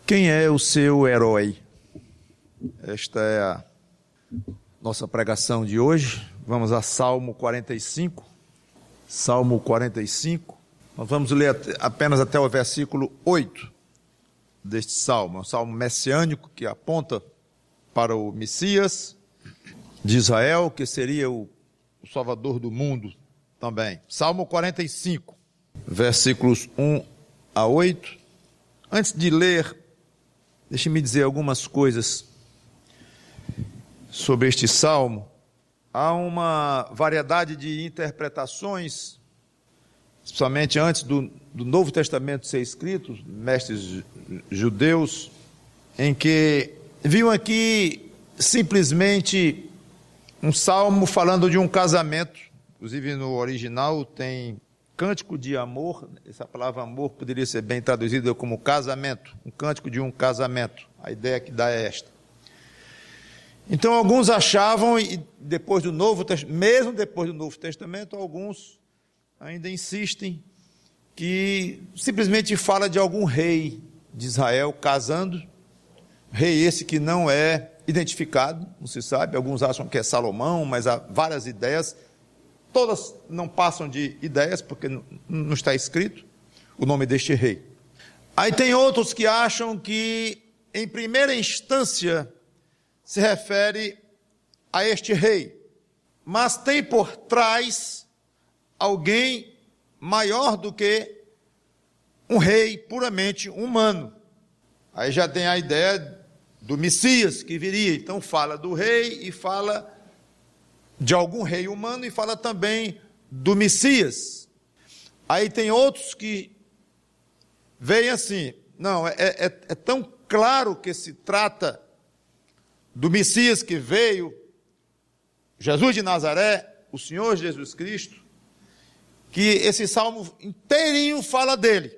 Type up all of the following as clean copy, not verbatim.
Quem é o seu herói? Esta é a nossa pregação de hoje. Vamos a Salmo 45. Salmo 45. Nós vamos ler apenas até o versículo 8 deste salmo. É um salmo messiânico que aponta para o Messias de Israel, que seria o Salvador do mundo também. Salmo 45, versículos 1 a 8. Antes de ler, deixe-me dizer algumas coisas sobre este salmo. Há uma variedade de interpretações, especialmente antes do Novo Testamento ser escrito, mestres judeus, em que viam aqui simplesmente um salmo falando de um casamento. Inclusive no original tem cântico de amor. Essa palavra amor poderia ser bem traduzida como casamento, um cântico de um casamento. A ideia que dá é esta. Então alguns achavam, e depois do Novo Testamento, mesmo depois do Novo Testamento, alguns ainda insistem que simplesmente fala de algum rei de Israel casando, rei esse que não é identificado, não se sabe. Alguns acham que é Salomão, mas há várias ideias, todas não passam de ideias, porque não está escrito o nome deste rei. Aí tem outros que acham que, em primeira instância, se refere a este rei, mas tem por trás alguém maior do que um rei puramente humano. Aí já tem a ideia do Messias que viria. Então fala do rei e fala de algum rei humano e fala também do Messias. Aí tem outros que veem assim, não, é tão claro que se trata do Messias que veio, Jesus de Nazaré, o Senhor Jesus Cristo, que esse salmo inteirinho fala dele.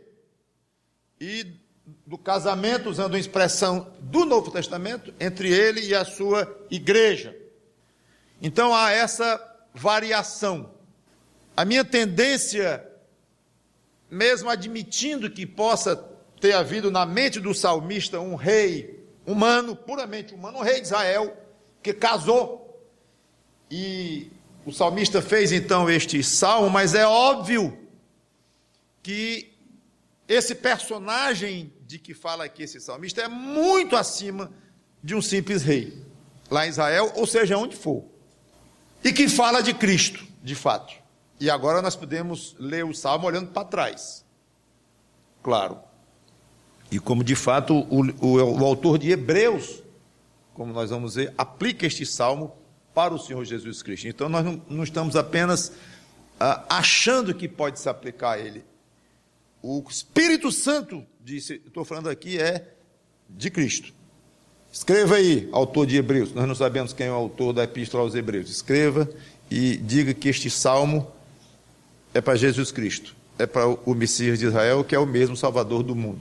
E do casamento, usando a expressão do Novo Testamento, entre ele e a sua igreja. Então há essa variação. A minha tendência, mesmo admitindo que possa ter havido na mente do salmista um rei humano, puramente humano, um rei de Israel, que casou, e o salmista fez então este salmo, mas é óbvio que esse personagem de que fala aqui esse salmista é muito acima de um simples rei, lá em Israel, ou seja, onde for, e que fala de Cristo, de fato. E agora nós podemos ler o salmo olhando para trás, claro. E como de fato o autor de Hebreus, como nós vamos ver, aplica este salmo para o Senhor Jesus Cristo. Então nós não estamos apenas achando que pode se aplicar a ele. O Espírito Santo, estou falando aqui, é de Cristo. Escreva aí, autor de Hebreus. Nós não sabemos quem é o autor da Epístola aos Hebreus. Escreva e diga que este salmo é para Jesus Cristo. É para o Messias de Israel, que é o mesmo Salvador do mundo.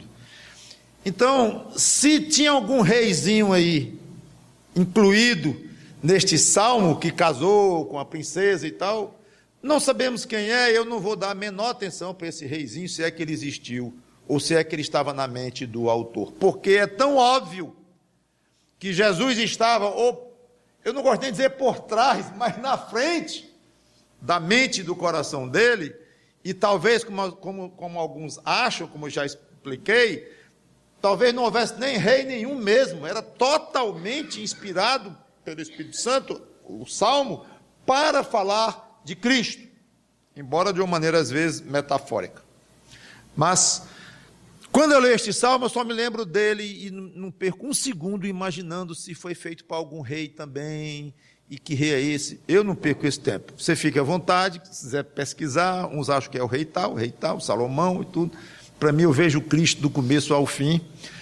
Então, se tinha algum reizinho aí incluído neste salmo que casou com a princesa e tal, não sabemos quem é. Eu não vou dar a menor atenção para esse reizinho, se é que ele existiu ou se é que ele estava na mente do autor, porque é tão óbvio que Jesus estava, ou eu não gosto nem de dizer por trás, mas na frente da mente e do coração dele, e talvez, como alguns acham, como eu já expliquei, talvez não houvesse nem rei nenhum mesmo, era totalmente inspirado pelo Espírito Santo, o Salmo, para falar de Cristo, embora de uma maneira às vezes metafórica. Mas, quando eu leio este Salmo, eu só me lembro dele e não perco um segundo imaginando se foi feito para algum rei também, e que rei é esse. Eu não perco esse tempo. Você fica à vontade, se quiser pesquisar, uns acham que é o rei tal, Salomão e tudo. Para mim, eu vejo Cristo do começo ao fim.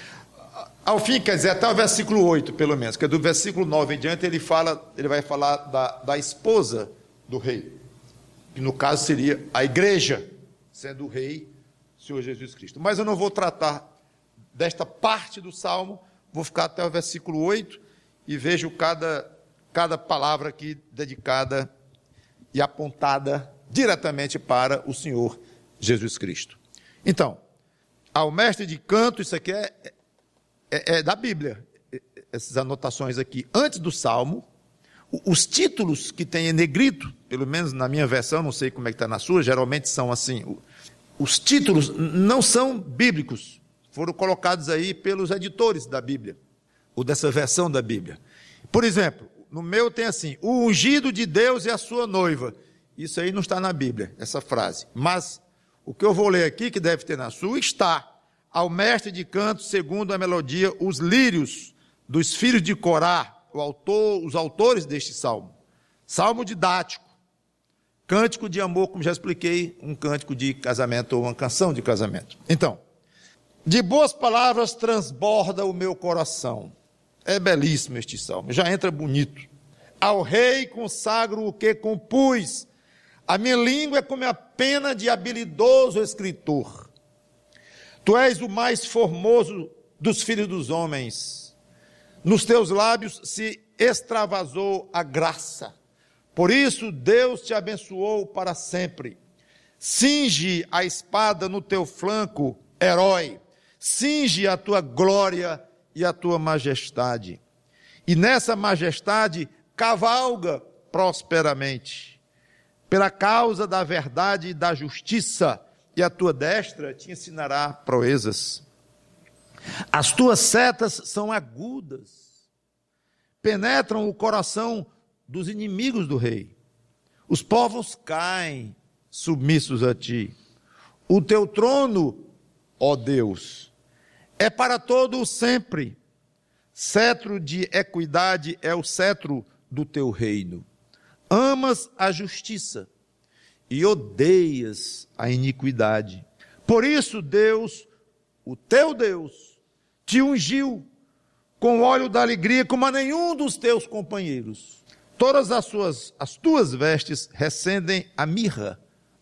Ao fim, quer dizer, até o versículo 8, pelo menos, que é do versículo 9 em diante, ele vai falar da esposa do rei, que no caso seria a igreja, sendo o rei, o Senhor Jesus Cristo. Mas eu não vou tratar desta parte do Salmo, vou ficar até o versículo 8 e vejo cada palavra aqui dedicada e apontada diretamente para o Senhor Jesus Cristo. Então, ao mestre de canto, isso aqui é da Bíblia, essas anotações aqui. Antes do Salmo, os títulos que tem em negrito, pelo menos na minha versão, não sei como é que está na sua, geralmente são assim, os títulos não são bíblicos, foram colocados aí pelos editores da Bíblia, ou dessa versão da Bíblia. Por exemplo, no meu tem assim, o ungido de Deus e a sua noiva. Isso aí não está na Bíblia, essa frase. Mas o que eu vou ler aqui, que deve ter na sua, está: ao mestre de canto, segundo a melodia, os lírios dos filhos de Corá, os autores deste salmo. Salmo didático, cântico de amor, como já expliquei, um cântico de casamento ou uma canção de casamento. Então, de boas palavras transborda o meu coração. É belíssimo este salmo, já entra bonito. Ao rei consagro o que compus, a minha língua é como a pena de habilidoso escritor. Tu és o mais formoso dos filhos dos homens, nos teus lábios se extravasou a graça, por isso Deus te abençoou para sempre. Cinge a espada no teu flanco, herói, cinge a tua glória e a tua majestade, e nessa majestade cavalga prosperamente, pela causa da verdade e da justiça, e a tua destra te ensinará proezas. As tuas setas são agudas, penetram o coração dos inimigos do rei. Os povos caem submissos a ti. O teu trono, ó Deus, é para todo o sempre. Cetro de equidade é o cetro do teu reino. Amas a justiça e odeias a iniquidade. Por isso Deus, o teu Deus, te ungiu com óleo da alegria como a nenhum dos teus companheiros. Todas as tuas vestes recendem a mirra,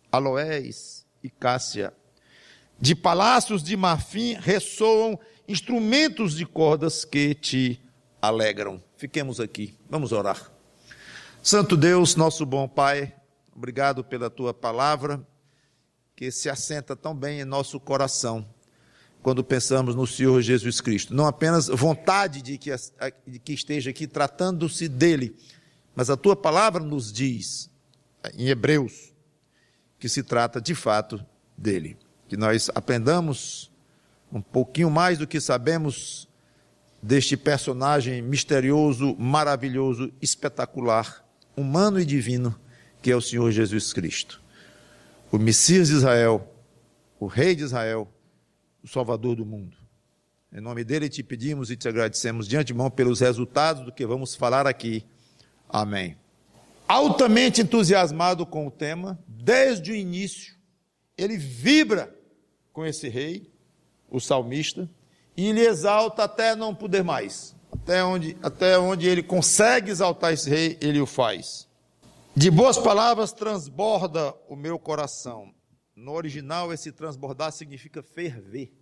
aloés e cássia. De palácios de marfim ressoam instrumentos de cordas que te alegram. Fiquemos aqui, vamos orar. Santo Deus, nosso bom Pai, obrigado pela tua palavra, que se assenta tão bem em nosso coração, quando pensamos no Senhor Jesus Cristo. Não apenas vontade de que esteja aqui tratando-se dele, mas a tua palavra nos diz, em Hebreus, que se trata de fato dele. Que nós aprendamos um pouquinho mais do que sabemos deste personagem misterioso, maravilhoso, espetacular, humano e divino, que é o Senhor Jesus Cristo. O Messias de Israel, o Rei de Israel, o Salvador do mundo. Em nome dele te pedimos e te agradecemos de antemão pelos resultados do que vamos falar aqui. Amém. Altamente entusiasmado com o tema, desde o início, ele vibra com esse rei, o salmista, e ele exalta até não poder mais. Até onde ele consegue exaltar esse rei, ele o faz. De boas palavras transborda o meu coração. No original, esse transbordar significa ferver.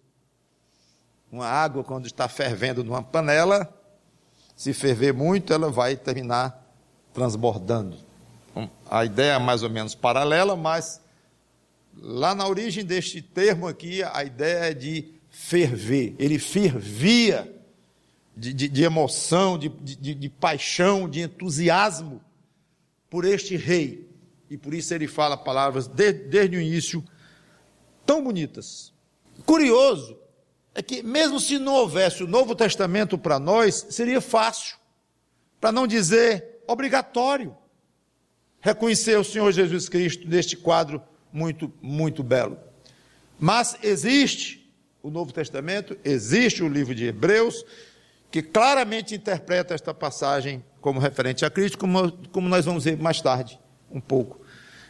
Uma água, quando está fervendo numa panela, se ferver muito, ela vai terminar transbordando. A ideia é mais ou menos paralela, mas lá na origem deste termo aqui, a ideia é de ferver. Ele fervia de emoção, de paixão, de entusiasmo por este rei. E por isso ele fala palavras desde o início tão bonitas. Curioso é que mesmo se não houvesse o Novo Testamento para nós, seria fácil, para não dizer obrigatório, reconhecer o Senhor Jesus Cristo neste quadro muito, muito belo. Mas existe o Novo Testamento, existe o livro de Hebreus, que claramente interpreta esta passagem como referente a Cristo, como nós vamos ver mais tarde, um pouco,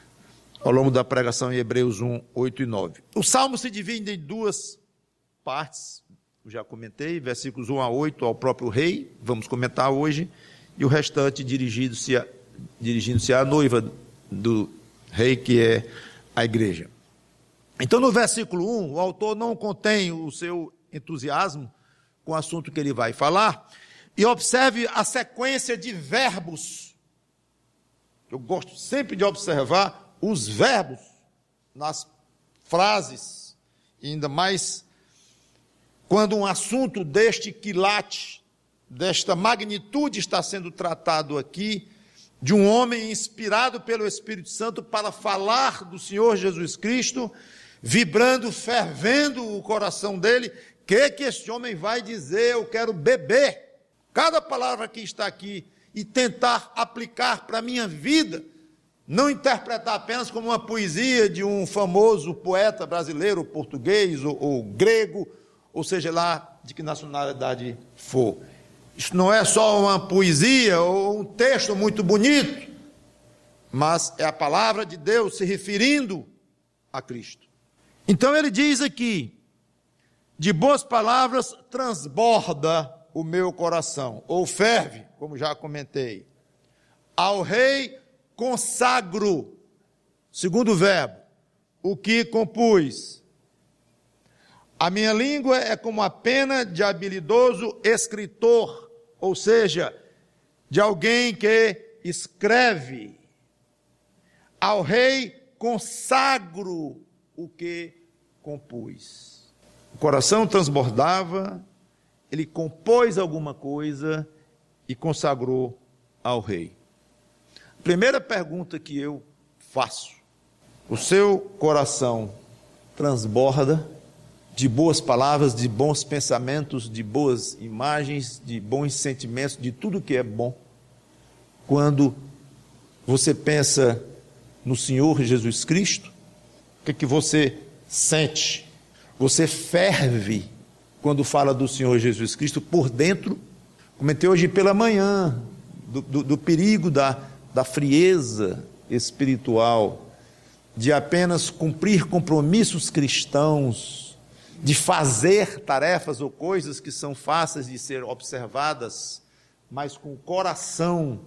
ao longo da pregação em Hebreus 1, 8 e 9. O Salmo se divide em duas partes, eu já comentei, versículos 1 a 8 ao próprio rei, vamos comentar hoje, e o restante dirigindo-se à noiva do rei, que é a igreja. Então, no versículo 1, o autor não contém o seu entusiasmo com o assunto que ele vai falar, e observe a sequência de verbos. Eu gosto sempre de observar os verbos nas frases, e ainda mais quando um assunto deste quilate, desta magnitude está sendo tratado aqui, de um homem inspirado pelo Espírito Santo para falar do Senhor Jesus Cristo, vibrando, fervendo o coração dele, que este homem vai dizer? Eu quero beber cada palavra que está aqui e tentar aplicar para a minha vida, não interpretar apenas como uma poesia de um famoso poeta brasileiro, português ou grego, ou seja lá de que nacionalidade for. Isso não é só uma poesia ou um texto muito bonito, mas é a palavra de Deus se referindo a Cristo. Então ele diz aqui, de boas palavras transborda o meu coração, ou ferve, como já comentei. Ao rei consagro, segundo verbo, o que compus. A minha língua é como a pena de habilidoso escritor, ou seja, de alguém que escreve. Ao rei consagro o que compus. O coração transbordava, ele compôs alguma coisa e consagrou ao rei. Primeira pergunta que eu faço: o seu coração transborda de boas palavras, de bons pensamentos, de boas imagens, de bons sentimentos, de tudo que é bom, quando você pensa no Senhor Jesus Cristo? O que você sente? Você ferve quando fala do Senhor Jesus Cristo por dentro? Comentei hoje pela manhã do perigo da frieza espiritual, de apenas cumprir compromissos cristãos, de fazer tarefas ou coisas que são fáceis de ser observadas, mas com o coração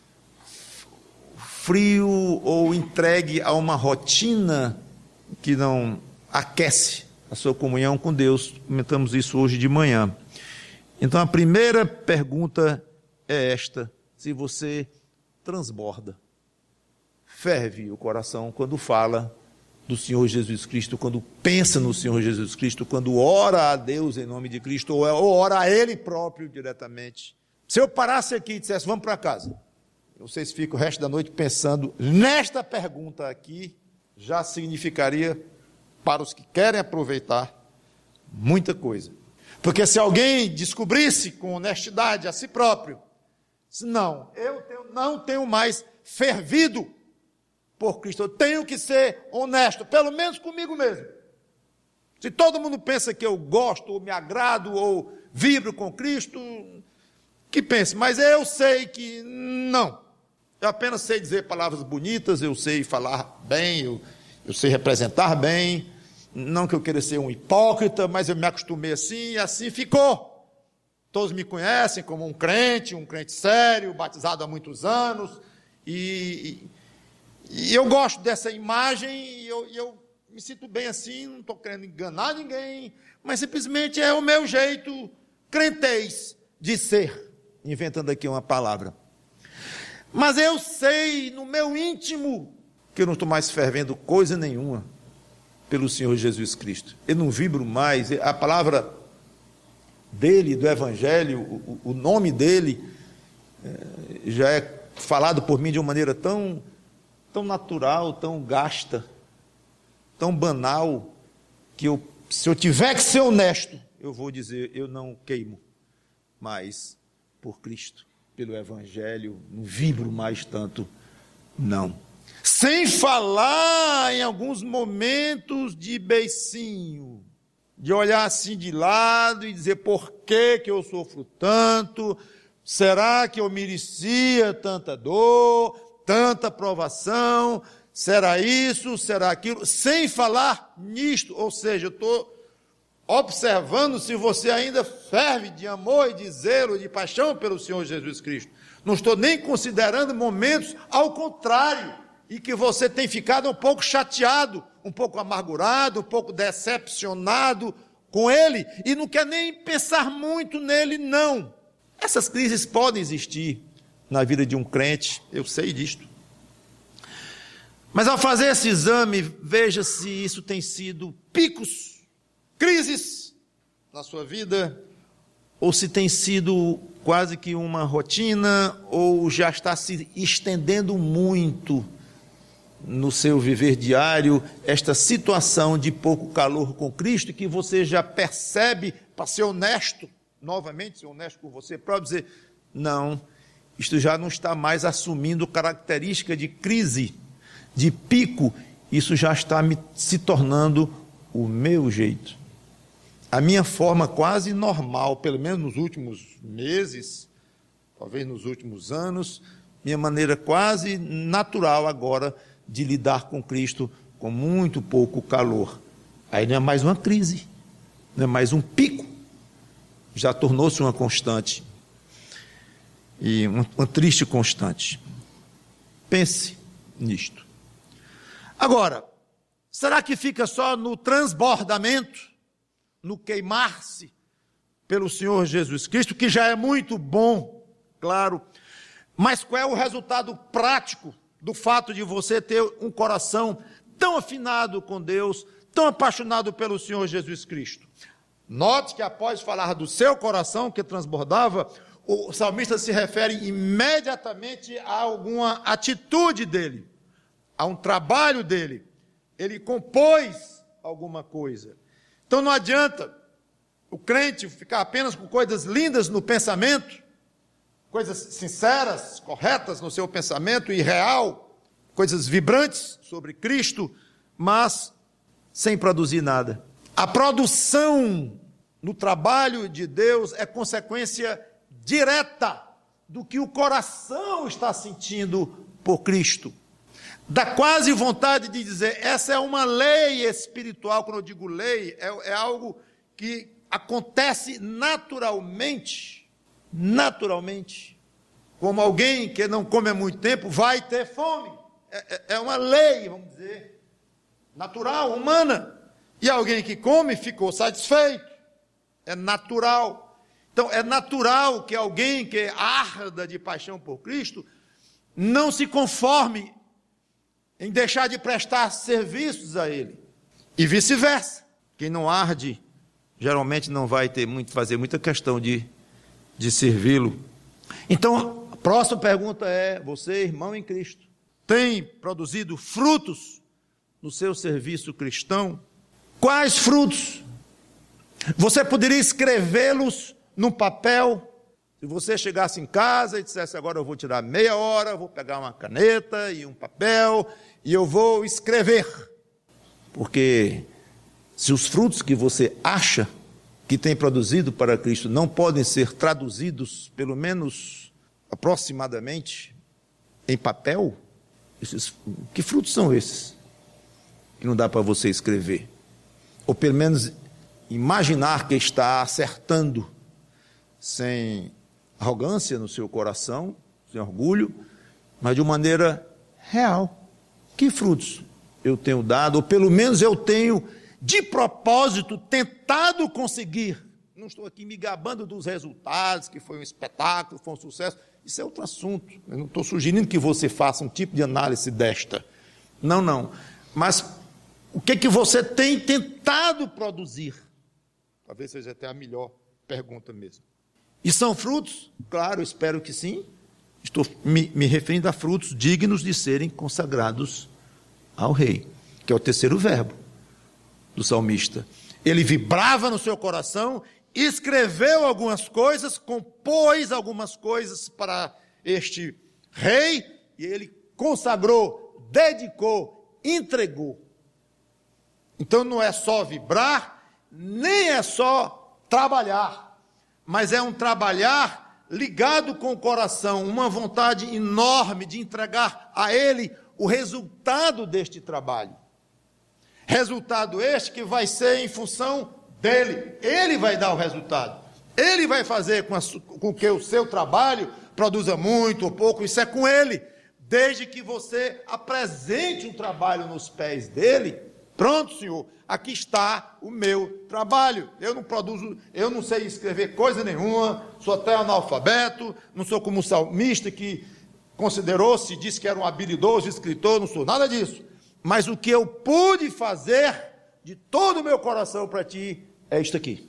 frio ou entregue a uma rotina que não aquece a sua comunhão com Deus. Comentamos isso hoje de manhã. Então a primeira pergunta é esta: se você transborda, ferve o coração quando fala do Senhor Jesus Cristo, quando pensa no Senhor Jesus Cristo, quando ora a Deus em nome de Cristo, ou ora a Ele próprio diretamente. Se eu parasse aqui e dissesse, vamos para casa, vocês ficam o resto da noite pensando nesta pergunta aqui, já significaria, para os que querem aproveitar, muita coisa. Porque se alguém descobrisse com honestidade a si próprio, não, não tenho mais fervido por Cristo, eu tenho que ser honesto, pelo menos comigo mesmo. Se todo mundo pensa que eu gosto, ou me agrado, ou vibro com Cristo, que pense, mas eu sei que não. Eu apenas sei dizer palavras bonitas, eu sei falar bem, eu sei representar bem, não que eu queira ser um hipócrita, mas eu me acostumei assim, e assim ficou. Todos me conhecem como um crente sério, batizado há muitos anos, e eu gosto dessa imagem, e eu me sinto bem assim, não estou querendo enganar ninguém, mas simplesmente é o meu jeito crentez de ser, inventando aqui uma palavra. Mas eu sei no meu íntimo que eu não estou mais fervendo coisa nenhuma pelo Senhor Jesus Cristo. Eu não vibro mais. A palavra dele, do Evangelho, o nome dele, já é falado por mim de uma maneira tão natural, tão gasta, tão banal, que se eu tiver que ser honesto, eu vou dizer, eu não queimo mais por Cristo, pelo Evangelho, não vibro mais tanto, não. Sem falar em alguns momentos de beicinho, de olhar assim de lado e dizer, por que eu sofro tanto? Será que eu merecia tanta dor, tanta provação? Será isso, será aquilo? Sem falar nisto, ou seja, eu estou observando se você ainda ferve de amor e de zelo e de paixão pelo Senhor Jesus Cristo. Não estou nem considerando momentos ao contrário, e que você tem ficado um pouco chateado, um pouco amargurado, um pouco decepcionado com Ele, e não quer nem pensar muito nele, não. Essas crises podem existir na vida de um crente, eu sei disto. Mas ao fazer esse exame, veja se isso tem sido picos, crises na sua vida, ou se tem sido quase que uma rotina, ou já está se estendendo muito no seu viver diário, esta situação de pouco calor com Cristo, que você já percebe, para ser honesto, novamente, ser honesto com você próprio, dizer, não, isto já não está mais assumindo característica de crise, de pico, isso já está se tornando o meu jeito. A minha forma quase normal, pelo menos nos últimos meses, talvez nos últimos anos, minha maneira quase natural agora de lidar com Cristo com muito pouco calor. Aí não é mais uma crise, não é mais um pico, já tornou-se uma constante, e uma triste constante. Pense nisto. Agora, será que fica só no transbordamento, no queimar-se pelo Senhor Jesus Cristo, que já é muito bom, claro, mas qual é o resultado prático do fato de você ter um coração tão afinado com Deus, tão apaixonado pelo Senhor Jesus Cristo? Note que após falar do seu coração que transbordava, o salmista se refere imediatamente a alguma atitude dele, a um trabalho dele. Ele compôs alguma coisa. Então não adianta o crente ficar apenas com coisas lindas no pensamento, coisas sinceras, corretas no seu pensamento e real, coisas vibrantes sobre Cristo, mas sem produzir nada. A produção no trabalho de Deus é consequência direta do que o coração está sentindo por Cristo. Dá quase vontade de dizer, essa é uma lei espiritual. Quando eu digo lei, é algo que acontece naturalmente, como alguém que não come há muito tempo vai ter fome, é uma lei, vamos dizer, natural, humana, e alguém que come ficou satisfeito, é natural. Então é natural que alguém que arda de paixão por Cristo não se conforme em deixar de prestar serviços a Ele, e vice-versa. Quem não arde, geralmente não vai fazer muita questão de servi-lo. Então, a próxima pergunta é, você, irmão em Cristo, tem produzido frutos no seu serviço cristão? Quais frutos? Você poderia escrevê-los num papel? Se você chegasse em casa e dissesse, agora eu vou tirar meia hora, vou pegar uma caneta e um papel, e eu vou escrever. Porque se os frutos que você acha que tem produzido para Cristo não podem ser traduzidos, pelo menos aproximadamente, em papel, que frutos são esses que não dá para você escrever? Ou pelo menos imaginar que está acertando, sem arrogância no seu coração, sem orgulho, mas de uma maneira real. Que frutos eu tenho dado, ou pelo menos eu tenho, de propósito, tentado conseguir? Não estou aqui me gabando dos resultados, que foi um espetáculo, foi um sucesso, isso é outro assunto. Eu não estou sugerindo que você faça um tipo de análise desta. Não. Mas o que você tem tentado produzir? Talvez seja até a melhor pergunta mesmo. E são frutos? Claro, espero que sim. Estou me referindo a frutos dignos de serem consagrados ao rei, que é o terceiro verbo do salmista. Ele vibrava no seu coração, escreveu algumas coisas, compôs algumas coisas para este rei, e ele consagrou, dedicou, entregou. Então não é só vibrar, nem é só trabalhar, mas é um trabalhar ligado com o coração, uma vontade enorme de entregar a Ele o resultado deste trabalho. Resultado este que vai ser em função dEle. Ele vai dar o resultado. Ele vai fazer com que o seu trabalho produza muito ou pouco, isso é com Ele. Desde que você apresente um trabalho nos pés dEle, pronto, Senhor, aqui está o meu trabalho. Eu não sei escrever coisa nenhuma, sou até analfabeto, não sou como o salmista que considerou-se, disse que era um habilidoso escritor, não sou nada disso. Mas o que eu pude fazer de todo o meu coração para ti é isto aqui.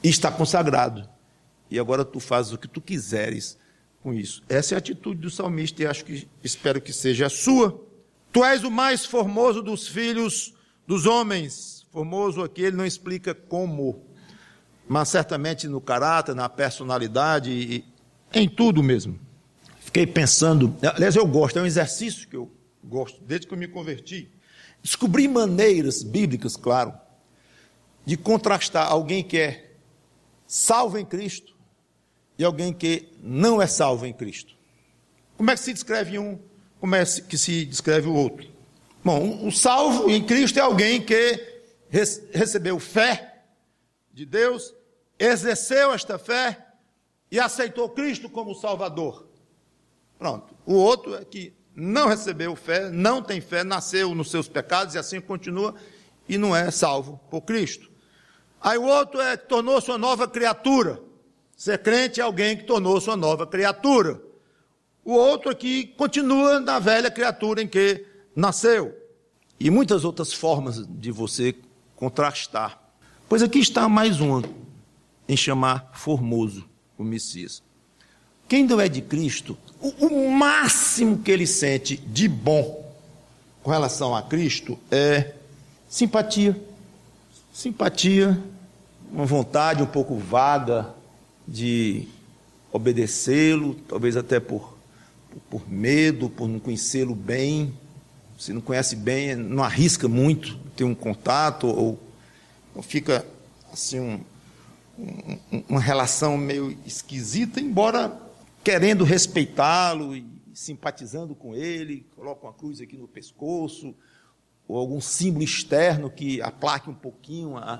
e está consagrado. E agora tu fazes o que tu quiseres com isso. Essa é a atitude do salmista e espero que seja a sua. Tu és o mais formoso dos filhos dos homens. Formoso aqui, ele não explica como, mas certamente no caráter, na personalidade e em tudo mesmo. Fiquei pensando, aliás eu gosto, é um exercício que eu gosto, desde que eu me converti. Descobri maneiras bíblicas, claro, de contrastar alguém que é salvo em Cristo e alguém que não é salvo em Cristo. Como é que se descreve um? Como é que se descreve o outro? Bom, o salvo em Cristo é alguém que recebeu fé de Deus, exerceu esta fé e aceitou Cristo como Salvador. Pronto. O outro é que não recebeu fé, não tem fé, nasceu nos seus pecados e assim continua e não é salvo por Cristo. Aí o outro é que tornou-se uma nova criatura. Ser crente é alguém que tornou-se uma nova criatura. O outro aqui continua na velha criatura em que nasceu. E muitas outras formas de você contrastar. Pois aqui está mais uma, em chamar formoso o Messias. Quem não é de Cristo, o máximo que ele sente de bom com relação a Cristo é simpatia. Simpatia, uma vontade um pouco vaga de obedecê-lo, talvez até por medo, por não conhecê-lo bem. Se não conhece bem, não arrisca muito ter um contato, ou fica assim uma relação meio esquisita, embora querendo respeitá-lo e simpatizando com ele, coloca uma cruz aqui no pescoço, ou algum símbolo externo que aplaque um pouquinho a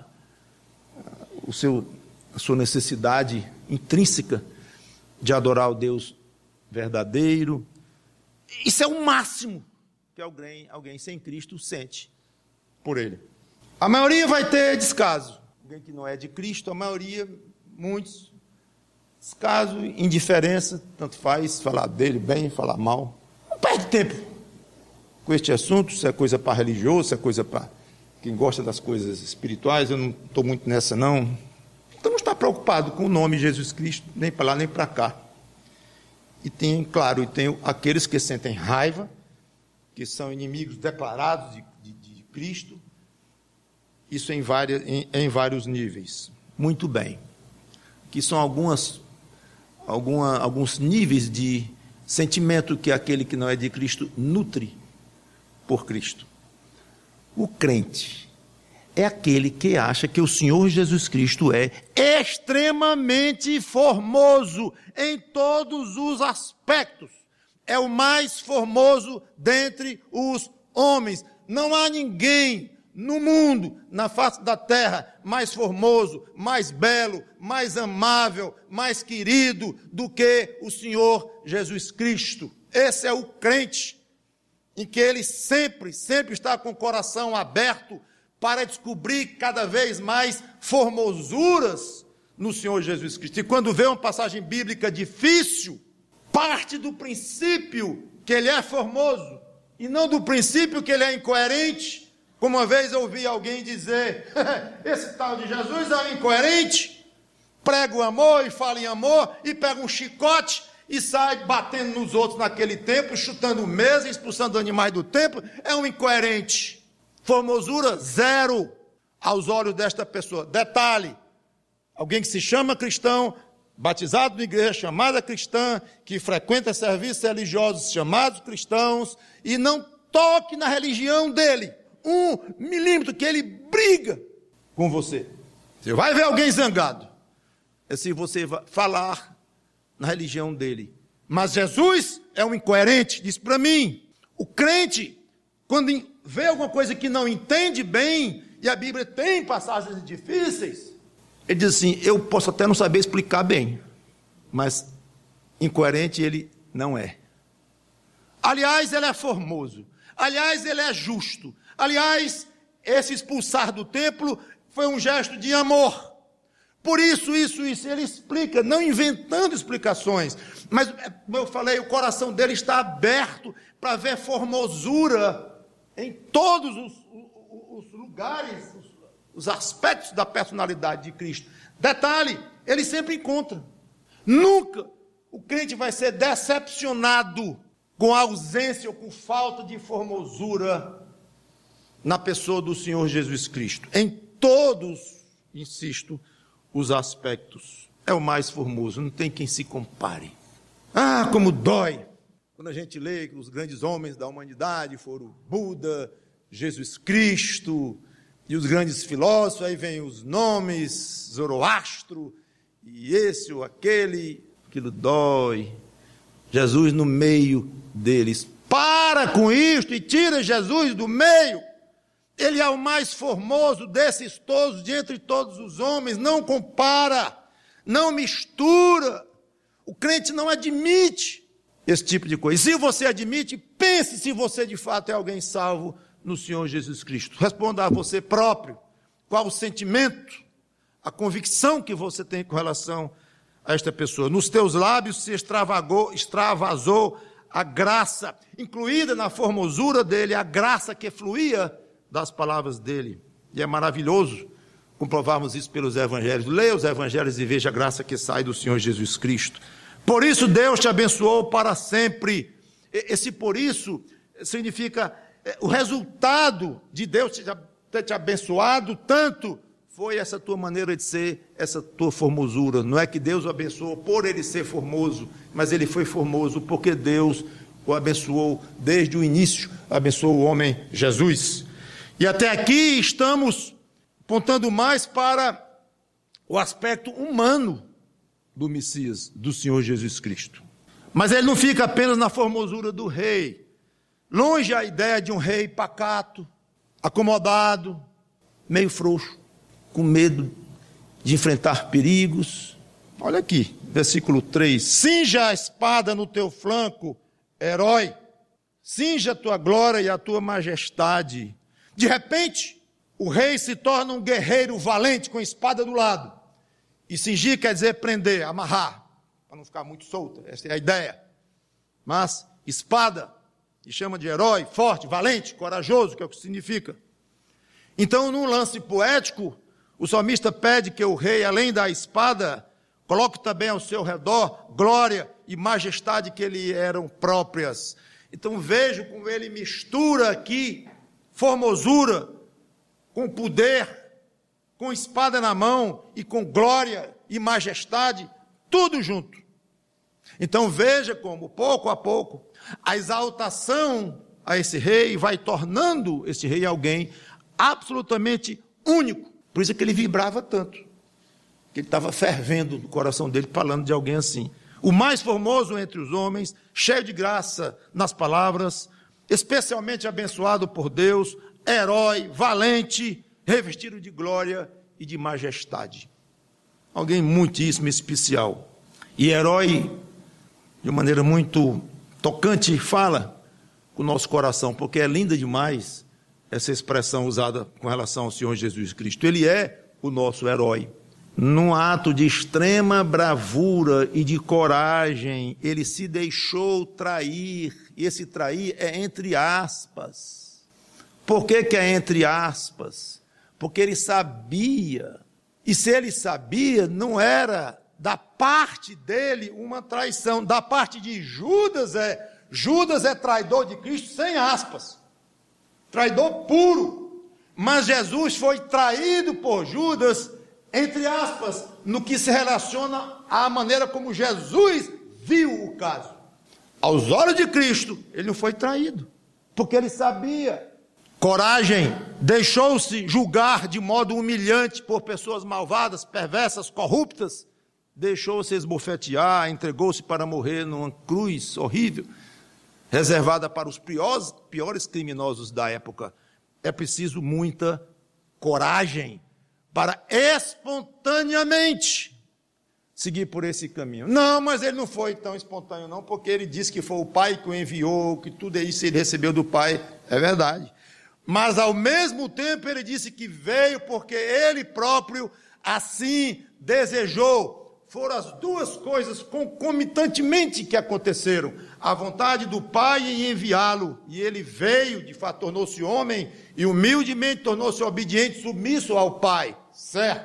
sua necessidade intrínseca de adorar o Deus verdadeiro. Isso é o máximo que alguém sem Cristo sente por ele. A maioria vai ter descaso. Alguém que não é de Cristo, a maioria, muitos, descaso, indiferença, tanto faz falar dele bem, falar mal. Não perde tempo com este assunto, se é coisa para religioso, se é coisa para quem gosta das coisas espirituais. Eu não estou muito nessa, não. Então não está preocupado com o nome de Jesus Cristo, nem para lá, nem para cá. E tem, claro, tem aqueles que sentem raiva, que são inimigos declarados de Cristo. Isso em vários níveis. Muito bem. Aqui são alguns níveis de sentimento que aquele que não é de Cristo nutre por Cristo. O crente é aquele que acha que o Senhor Jesus Cristo é extremamente formoso em todos os aspectos. É o mais formoso dentre os homens. Não há ninguém no mundo, na face da terra, mais formoso, mais belo, mais amável, mais querido do que o Senhor Jesus Cristo. Esse é o crente, em que ele sempre está com o coração aberto para descobrir cada vez mais formosuras no Senhor Jesus Cristo. E quando vê uma passagem bíblica difícil, parte do princípio que ele é formoso, e não do princípio que ele é incoerente. Como uma vez eu ouvi alguém dizer, esse tal de Jesus é um incoerente, prega o amor e fala em amor, e pega um chicote e sai batendo nos outros naquele templo, chutando mesa, expulsando animais do templo, é um incoerente. Formosura zero aos olhos desta pessoa. Detalhe, alguém que se chama cristão, batizado na igreja chamada cristã, que frequenta serviços religiosos chamados cristãos, e não toque na religião dele, 1 milímetro, que ele briga com você. Você vai ver alguém zangado, é se você vai falar na religião dele. Mas Jesus é um incoerente, diz para mim. O crente, quando vê alguma coisa que não entende bem, e a Bíblia tem passagens difíceis, ele diz assim, eu posso até não saber explicar bem, mas incoerente ele não é. Aliás, ele é formoso. Aliás, ele é justo. Aliás, esse expulsar do templo foi um gesto de amor. Por isso, ele explica, não inventando explicações, mas, como eu falei, o coração dele está aberto para ver formosura em todos os lugares, os aspectos da personalidade de Cristo. Detalhe, ele sempre encontra. Nunca o crente vai ser decepcionado com a ausência ou com falta de formosura na pessoa do Senhor Jesus Cristo. Em todos, insisto, os aspectos. É o mais formoso, não tem quem se compare. Ah, como dói quando a gente lê que os grandes homens da humanidade foram Buda, Jesus Cristo e os grandes filósofos, aí vem os nomes, Zoroastro, e esse ou aquele, aquilo dói. Jesus no meio deles. Para com isto e tira Jesus do meio. Ele é o mais formoso desses todos, de entre todos os homens. Não compara, não mistura. O crente não admite esse tipo de coisa. E se você admite, pense se você de fato é alguém salvo no Senhor Jesus Cristo. Responda a você próprio. Qual o sentimento, a convicção que você tem com relação a esta pessoa? Nos teus lábios se extravasou a graça, incluída na formosura dele, a graça que fluía das palavras dele. E é maravilhoso comprovarmos isso pelos evangelhos. Leia os evangelhos e veja a graça que sai do Senhor Jesus Cristo. Por isso Deus te abençoou para sempre. Esse por isso significa o resultado de Deus ter te abençoado tanto foi essa tua maneira de ser, essa tua formosura. Não é que Deus o abençoou por ele ser formoso, mas ele foi formoso porque Deus o abençoou desde o início, abençoou o homem Jesus. E até aqui estamos apontando mais para o aspecto humano do Messias, do Senhor Jesus Cristo. Mas ele não fica apenas na formosura do rei. Longe a ideia de um rei pacato, acomodado, meio frouxo, com medo de enfrentar perigos. Olha aqui, versículo 3. Cinja a espada no teu flanco, herói. Cinja a tua glória e a tua majestade. De repente, o rei se torna um guerreiro valente com a espada do lado. E cingir quer dizer prender, amarrar, para não ficar muito solta, essa é a ideia. Mas espada, que chama de herói, forte, valente, corajoso, que é o que significa. Então, num lance poético, o salmista pede que o rei, além da espada, coloque também ao seu redor glória e majestade que lhe eram próprias. Então vejo como ele mistura aqui formosura com poder, com espada na mão e com glória e majestade, tudo junto. Então veja como, pouco a pouco, a exaltação a esse rei vai tornando esse rei alguém absolutamente único. Por isso é que ele vibrava tanto, que ele estava fervendo no coração dele, falando de alguém assim. O mais formoso entre os homens, cheio de graça nas palavras, especialmente abençoado por Deus, herói, valente, revestido de glória e de majestade. Alguém muitíssimo especial. E herói, de maneira muito tocante, fala com o nosso coração, porque é linda demais essa expressão usada com relação ao Senhor Jesus Cristo. Ele é o nosso herói. Num ato de extrema bravura e de coragem, ele se deixou trair, e esse trair é entre aspas. Por que é entre aspas? Porque ele sabia, e se ele sabia, não era da parte dele uma traição, da parte de Judas é traidor de Cristo sem aspas, traidor puro, mas Jesus foi traído por Judas, entre aspas, no que se relaciona à maneira como Jesus viu o caso. Aos olhos de Cristo, ele não foi traído, porque ele sabia. Coragem, deixou-se julgar de modo humilhante por pessoas malvadas, perversas, corruptas, deixou-se esbofetear, entregou-se para morrer numa cruz horrível, reservada para os piores criminosos da época. É preciso muita coragem para espontaneamente seguir por esse caminho. Não, mas ele não foi tão espontâneo não, porque ele disse que foi o Pai que o enviou, que tudo isso ele recebeu do Pai, é verdade. Mas ao mesmo tempo ele disse que veio porque ele próprio assim desejou. Foram as duas coisas concomitantemente que aconteceram. A vontade do Pai em enviá-lo, e ele veio, de fato tornou-se homem, e humildemente tornou-se obediente, submisso ao Pai, certo?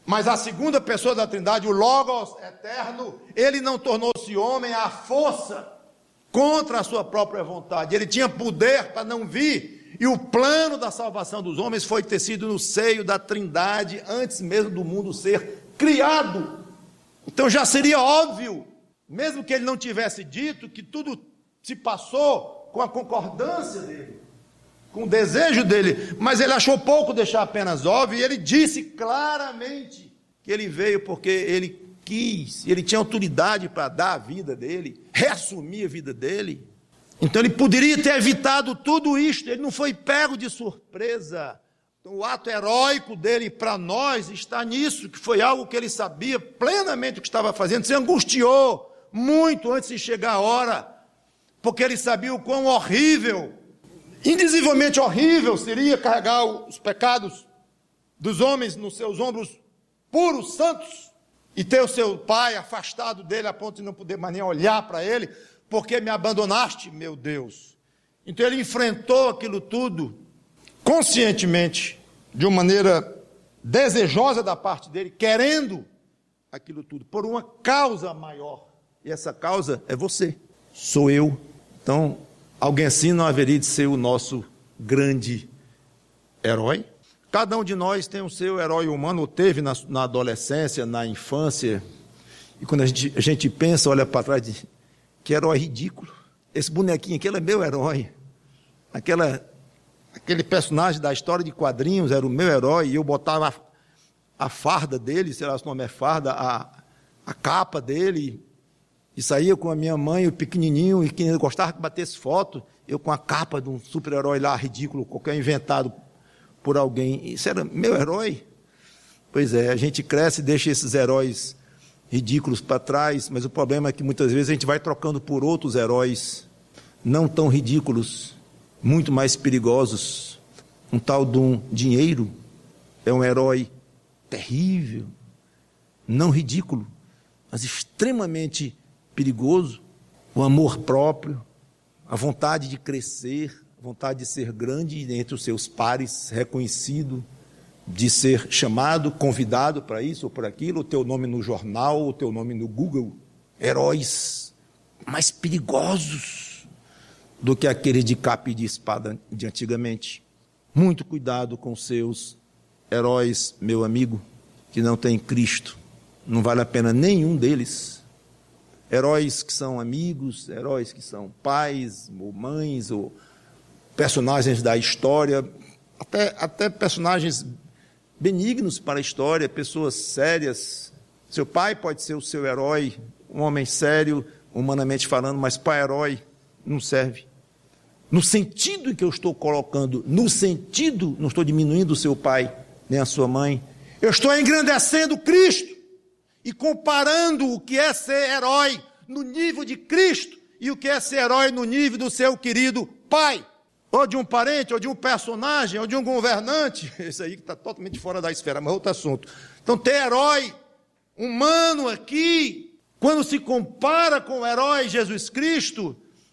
Mas a segunda pessoa da Trindade, o Logos eterno, ele não tornou-se homem à força contra a sua própria vontade. Ele tinha poder para não vir. E o plano da salvação dos homens foi tecido no seio da Trindade antes mesmo do mundo ser criado. Então já seria óbvio, mesmo que ele não tivesse dito, que tudo se passou com a concordância dele, com o desejo dele, mas ele achou pouco deixar apenas óbvio, e ele disse claramente que ele veio porque ele quis, ele tinha autoridade para dar a vida dele, reassumir a vida dele. Então ele poderia ter evitado tudo isto, ele não foi pego de surpresa. Então, o ato heróico dele para nós está nisso, que foi algo que ele sabia plenamente o que estava fazendo, se angustiou muito antes de chegar a hora, porque ele sabia o quão horrível, indizivelmente horrível seria carregar os pecados dos homens nos seus ombros puros, santos, e ter o seu pai afastado dele a ponto de não poder mais nem olhar para ele, porque me abandonaste, meu Deus. Então ele enfrentou aquilo tudo conscientemente, de uma maneira desejosa da parte dele, querendo aquilo tudo, por uma causa maior. E essa causa é você, sou eu. Então, alguém assim não haveria de ser o nosso grande herói? Cada um de nós tem o seu herói humano, ou teve na adolescência, na infância. E quando a gente pensa, olha para trás, diz, que herói ridículo. Esse bonequinho, aquele é meu herói. Aquele personagem da história de quadrinhos era o meu herói, e eu botava a farda dele, sei lá se o nome é farda, a capa dele, e saía com a minha mãe, o pequenininho, e que gostava que batesse foto, eu com a capa de um super-herói lá, ridículo, qualquer inventado por alguém. Isso era meu herói? Pois é, a gente cresce e deixa esses heróis ridículos para trás, mas o problema é que muitas vezes a gente vai trocando por outros heróis, não tão ridículos, muito mais perigosos. Um tal de um dinheiro é um herói terrível, não ridículo, mas extremamente perigoso. O amor próprio, a vontade de crescer, a vontade de ser grande entre os seus pares, reconhecido, de ser chamado, convidado para isso ou por aquilo, o teu nome no jornal, o teu nome no Google. Heróis mais perigosos do que aqueles de capa e de espada de antigamente. Muito cuidado com seus heróis, meu amigo, que não tem Cristo. Não vale a pena nenhum deles. Heróis que são amigos, heróis que são pais ou mães, ou personagens da história, até personagens benignos para a história, pessoas sérias. Seu pai pode ser o seu herói, um homem sério, humanamente falando, mas pai herói não serve. No sentido em que eu estou colocando, no sentido, não estou diminuindo o seu pai, nem a sua mãe, eu estou engrandecendo Cristo e comparando o que é ser herói no nível de Cristo e o que é ser herói no nível do seu querido pai, ou de um parente, ou de um personagem, ou de um governante. Isso aí que está totalmente fora da esfera, mas outro assunto. Então, ter herói humano aqui, quando se compara com o herói Jesus Cristo,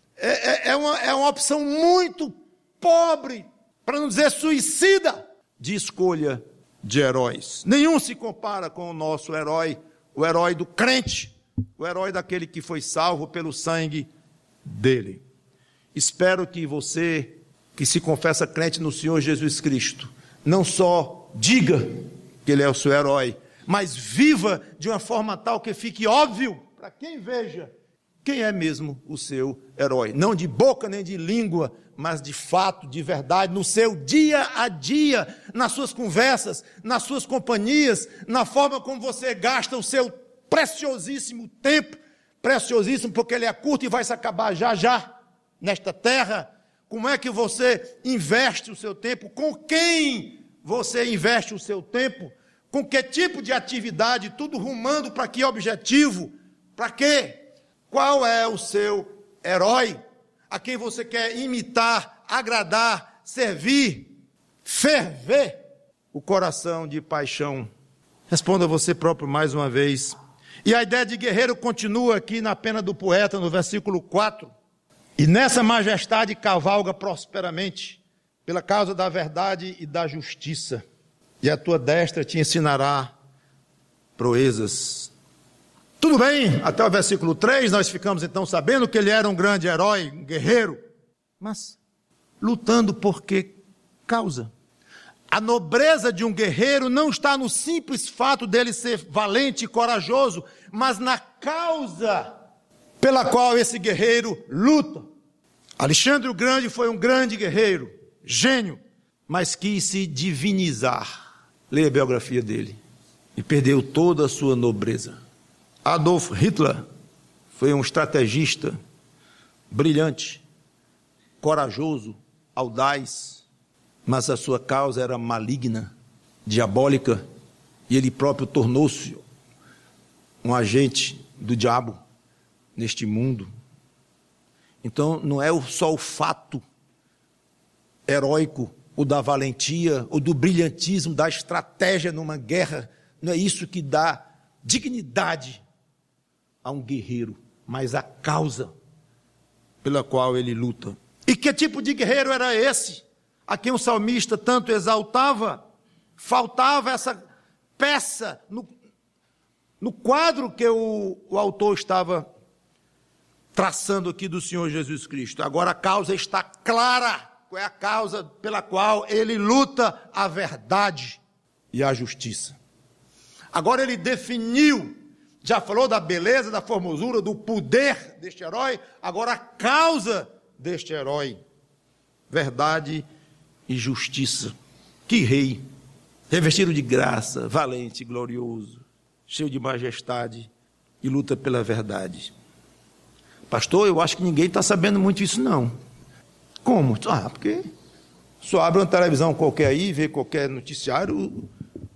é uma opção muito pobre, para não dizer suicida, de escolha de heróis. Nenhum se compara com o nosso herói, o herói do crente, o herói daquele que foi salvo pelo sangue dele. Espero que você, que se confessa crente no Senhor Jesus Cristo, não só diga que Ele é o seu herói, mas viva de uma forma tal que fique óbvio para quem veja quem é mesmo o seu herói. Não de boca nem de língua, mas de fato, de verdade, no seu dia a dia, nas suas conversas, nas suas companhias, na forma como você gasta o seu preciosíssimo tempo, preciosíssimo porque ele é curto e vai se acabar já, nesta terra. Como é que você investe o seu tempo? Com quem você investe o seu tempo? Com que tipo de atividade? Tudo rumando para que objetivo? Para quê? Qual é o seu herói? A quem você quer imitar, agradar, servir, ferver o coração de paixão? Responda você próprio mais uma vez. E a ideia de guerreiro continua aqui na pena do poeta, no versículo 4. E nessa majestade cavalga prosperamente, pela causa da verdade e da justiça. E a tua destra te ensinará proezas. Tudo bem, até o versículo 3, nós ficamos então sabendo que ele era um grande herói, um guerreiro, mas lutando por que causa? A nobreza de um guerreiro não está no simples fato dele ser valente e corajoso, mas na causa pela qual esse guerreiro luta. Alexandre o Grande foi um grande guerreiro, gênio, mas quis se divinizar. Leia a biografia dele. E perdeu toda a sua nobreza. Adolf Hitler foi um estrategista brilhante, corajoso, audaz, mas a sua causa era maligna, diabólica, e ele próprio tornou-se um agente do diabo neste mundo. Então não é só o fato heróico, ou da valentia, ou do brilhantismo, da estratégia numa guerra, não é isso que dá dignidade a um guerreiro, mas a causa pela qual ele luta. E que tipo de guerreiro era esse, a quem o salmista tanto exaltava? Faltava essa peça no quadro que o autor estava traçando aqui do Senhor Jesus Cristo. Agora a causa está clara. Qual é a causa pela qual ele luta? A verdade e a justiça. Agora ele definiu, já falou da beleza, da formosura, do poder deste herói. Agora a causa deste herói: verdade e justiça. Que rei, revestido de graça, valente, glorioso, cheio de majestade e luta pela verdade. Pastor, eu acho que ninguém está sabendo muito isso não. Como? Porque só abre uma televisão qualquer aí, vê qualquer noticiário,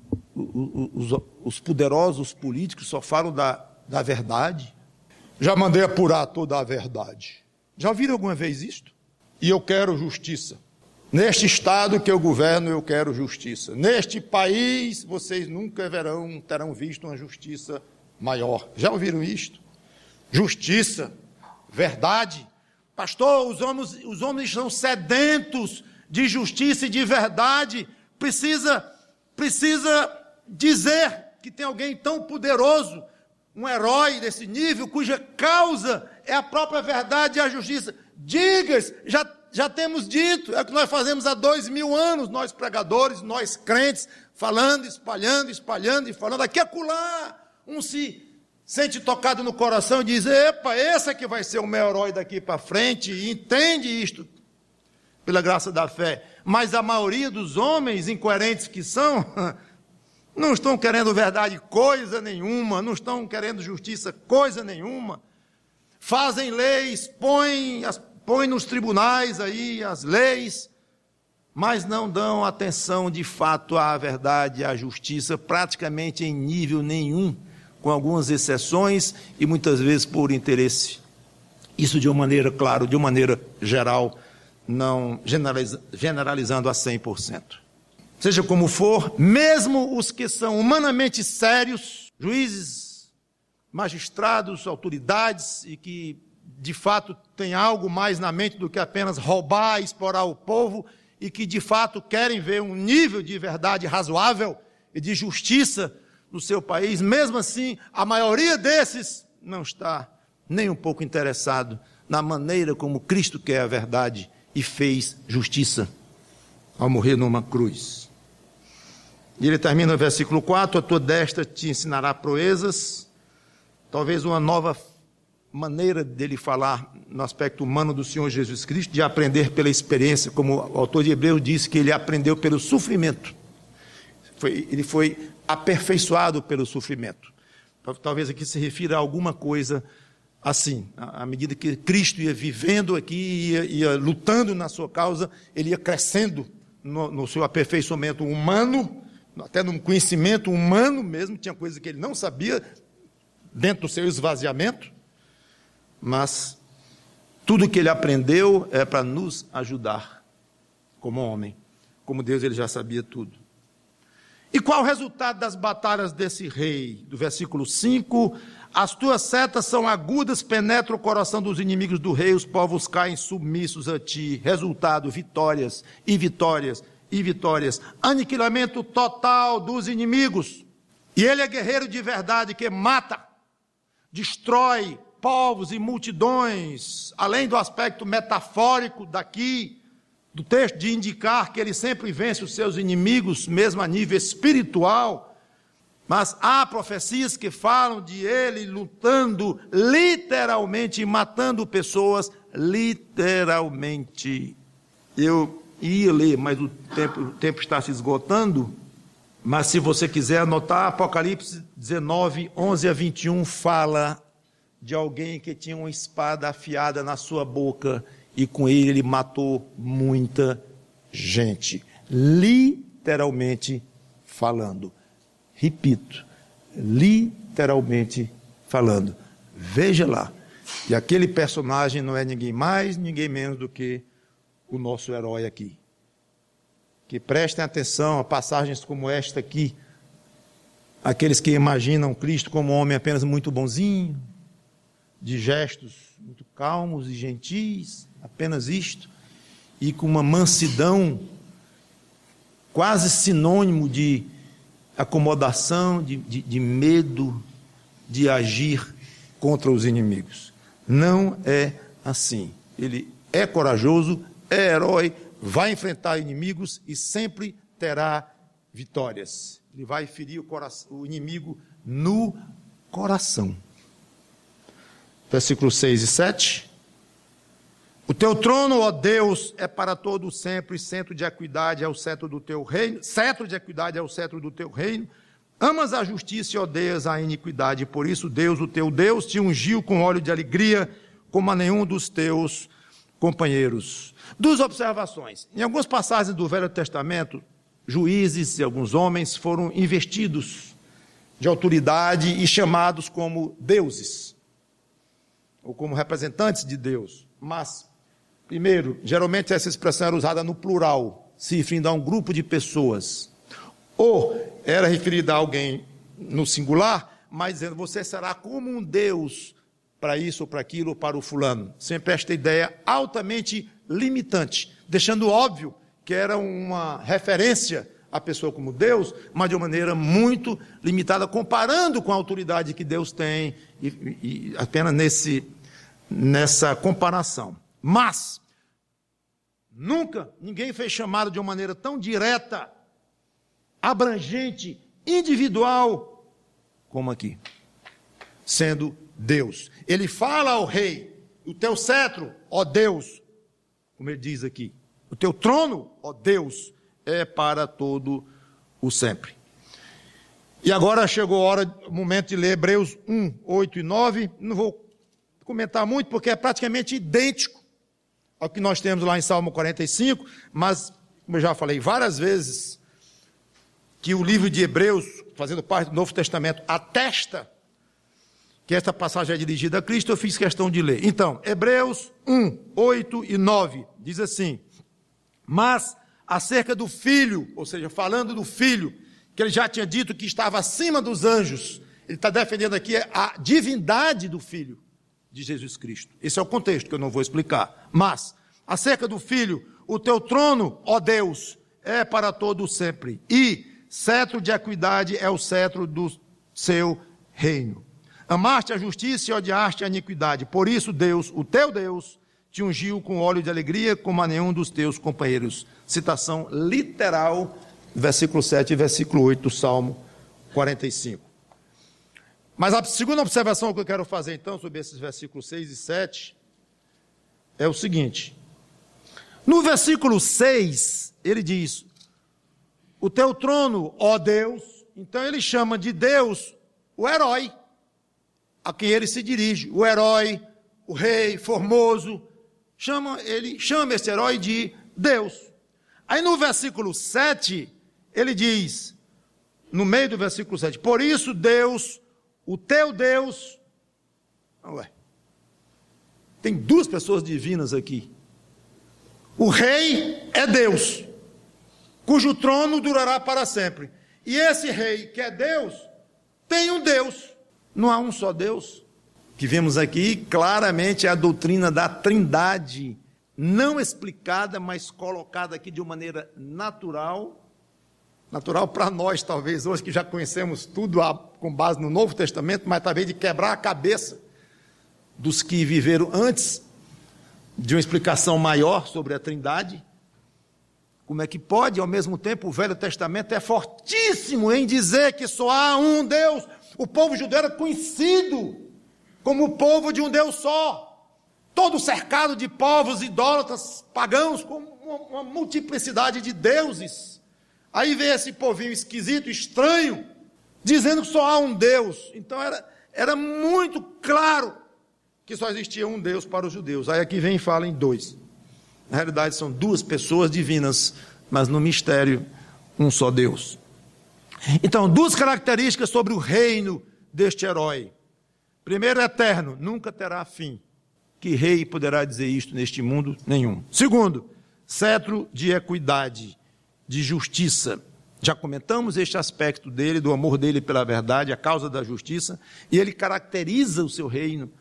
os poderosos políticos só falam da verdade. Já mandei apurar toda a verdade. Já ouviram alguma vez isto? E eu quero justiça. Neste estado que eu governo, eu quero justiça. Neste país, vocês nunca terão visto uma justiça maior. Já ouviram isto? Justiça, verdade. Pastor, os homens estão sedentos de justiça e de verdade. Precisa dizer que tem alguém tão poderoso, um herói desse nível, cuja causa é a própria verdade e a justiça. Digas, já temos dito, é o que nós fazemos há 2000 anos, nós pregadores, nós crentes, falando, espalhando e falando. Aqui e acolá, um se sente tocado no coração e diz: epa, esse é que vai ser o meu herói daqui para frente, e entende isto pela graça da fé. Mas a maioria dos homens incoerentes que são, não estão querendo verdade coisa nenhuma, não estão querendo justiça coisa nenhuma, fazem leis, põem nos tribunais aí as leis, mas não dão atenção de fato à verdade e à justiça, praticamente em nível nenhum, com algumas exceções e muitas vezes por interesse. Isso de uma maneira, claro, de uma maneira geral, não generalizando a 100%. Seja como for, mesmo os que são humanamente sérios, juízes, magistrados, autoridades, e que de fato têm algo mais na mente do que apenas roubar e explorar o povo, e que de fato querem ver um nível de verdade razoável e de justiça no seu país, mesmo assim, a maioria desses não está nem um pouco interessado na maneira como Cristo quer a verdade e fez justiça ao morrer numa cruz. E ele termina no versículo 4, a tua destra te ensinará proezas, talvez uma nova maneira dele falar no aspecto humano do Senhor Jesus Cristo, de aprender pela experiência, como o autor de Hebreus disse que ele aprendeu pelo sofrimento. Ele foi aperfeiçoado pelo sofrimento. Talvez aqui se refira a alguma coisa assim, à medida que Cristo ia vivendo aqui, ia lutando na sua causa, ele ia crescendo no seu aperfeiçoamento humano, até no conhecimento humano mesmo, tinha coisa que ele não sabia, dentro do seu esvaziamento, mas tudo que ele aprendeu é para nos ajudar como homem. Como Deus, ele já sabia tudo. E qual o resultado das batalhas desse rei? Do versículo 5, as tuas setas são agudas, penetram o coração dos inimigos do rei, os povos caem submissos a ti. Resultado, vitórias e vitórias e vitórias. Aniquilamento total dos inimigos. E ele é guerreiro de verdade que mata, destrói povos e multidões, além do aspecto metafórico daqui, do texto de indicar que ele sempre vence os seus inimigos, mesmo a nível espiritual, mas há profecias que falam de ele lutando literalmente, matando pessoas literalmente. Eu ia ler, mas o tempo está se esgotando, mas se você quiser anotar, Apocalipse 19, 11 a 21 fala de alguém que tinha uma espada afiada na sua boca e com ele matou muita gente, literalmente falando. Repito, literalmente falando. Veja lá, e aquele personagem não é ninguém mais, ninguém menos do que o nosso herói aqui. Que prestem atenção a passagens como esta aqui, aqueles que imaginam Cristo como um homem apenas muito bonzinho, de gestos muito calmos e gentis, apenas isto, e com uma mansidão quase sinônimo de acomodação, de medo de agir contra os inimigos. Não é assim. Ele é corajoso, é herói, vai enfrentar inimigos e sempre terá vitórias. Ele vai ferir o inimigo no coração. Versículos 6 e 7. O teu trono, ó Deus, é para todo sempre, centro de equidade é o cetro do teu reino, cetro de equidade é o cetro do teu reino. Amas a justiça e odeias a iniquidade, por isso Deus, o teu Deus, te ungiu com óleo de alegria, como a nenhum dos teus companheiros. Duas observações. Em algumas passagens do Velho Testamento, juízes e alguns homens foram investidos de autoridade e chamados como deuses, ou como representantes de Deus. Mas, primeiro, geralmente essa expressão era usada no plural, se referindo a um grupo de pessoas. Ou era referida a alguém no singular, mas dizendo, você será como um Deus para isso ou para aquilo ou para o fulano. Sempre esta ideia altamente limitante, deixando óbvio que era uma referência à pessoa como Deus, mas de uma maneira muito limitada, comparando com a autoridade que Deus tem, e apenas nessa comparação. Mas, nunca ninguém fez chamado de uma maneira tão direta, abrangente, individual, como aqui, sendo Deus. Ele fala ao rei, o teu cetro, ó Deus, como ele diz aqui, o teu trono, ó Deus, é para todo o sempre. E agora chegou a hora, o momento de ler Hebreus 1, 8 e 9, não vou comentar muito, porque é praticamente idêntico ao que nós temos lá em Salmo 45, mas, como eu já falei várias vezes, que o livro de Hebreus, fazendo parte do Novo Testamento, atesta que esta passagem é dirigida a Cristo, eu fiz questão de ler. Então, Hebreus 1, 8 e 9, diz assim, mas acerca do Filho, ou seja, falando do Filho, que ele já tinha dito que estava acima dos anjos, ele está defendendo aqui a divindade do Filho de Jesus Cristo. Esse é o contexto que eu não vou explicar. Mas, acerca do Filho, o teu trono, ó Deus, é para todo sempre, e cetro de equidade é o cetro do seu reino. Amaste a justiça e odiaste a iniquidade. Por isso, Deus, o teu Deus, te ungiu com óleo de alegria, como a nenhum dos teus companheiros. Citação literal, versículo 7 e versículo 8 do Salmo 45. Mas a segunda observação que eu quero fazer, então, sobre esses versículos 6 e 7, é o seguinte. No versículo 6, ele diz, o teu trono, ó Deus, então ele chama de Deus o herói, a quem ele se dirige, o herói, o rei, formoso, ele chama esse herói de Deus. Aí no versículo 7, ele diz, no meio do versículo 7, por isso Deus, o teu Deus, tem duas pessoas divinas aqui. O rei é Deus, cujo trono durará para sempre. E esse rei, que é Deus, tem um Deus. Não há um só Deus. O que vemos aqui claramente é a doutrina da Trindade, não explicada, mas colocada aqui de uma maneira natural, natural para nós, talvez, hoje que já conhecemos tudo com base no Novo Testamento, mas talvez de quebrar a cabeça dos que viveram antes de uma explicação maior sobre a Trindade. Como é que pode, ao mesmo tempo, o Velho Testamento é fortíssimo em dizer que só há um Deus. O povo judeu era conhecido como o povo de um Deus só, todo cercado de povos idólatras, pagãos, com uma multiplicidade de deuses. Aí vem esse povinho esquisito, estranho, dizendo que só há um Deus. Então era muito claro que só existia um Deus para os judeus. Aí aqui vem e fala em dois. Na realidade são duas pessoas divinas, mas no mistério um só Deus. Então, duas características sobre o reino deste herói. Primeiro, eterno, nunca terá fim. Que rei poderá dizer isto neste mundo? Nenhum. Segundo, cetro de equidade, de justiça. Já comentamos este aspecto dele, do amor dele pela verdade, a causa da justiça, e ele caracteriza o seu reino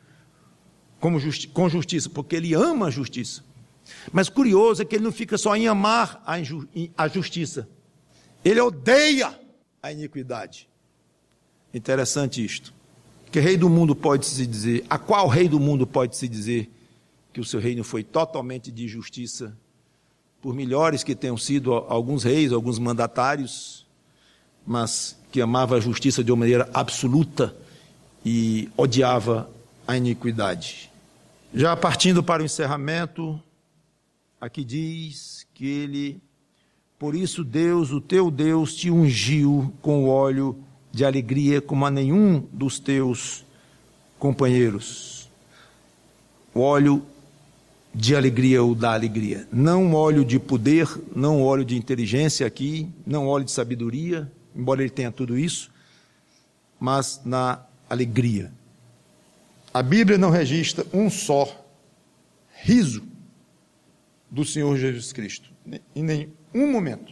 com justiça, porque ele ama a justiça. Mas curioso é que ele não fica só em amar a justiça. Ele odeia a iniquidade. Interessante isto. Que rei do mundo pode se dizer, a qual rei do mundo pode se dizer que o seu reino foi totalmente de justiça? Por melhores que tenham sido alguns reis, alguns mandatários, mas que amava a justiça de uma maneira absoluta e odiava a iniquidade. Já partindo para o encerramento, aqui diz que ele, por isso Deus, o teu Deus, te ungiu com o óleo de alegria como a nenhum dos teus companheiros. O óleo de alegria ou da alegria. Não óleo de poder, não óleo de inteligência aqui, não óleo de sabedoria, embora ele tenha tudo isso, mas na alegria. A Bíblia não registra um só riso do Senhor Jesus Cristo. Em nenhum momento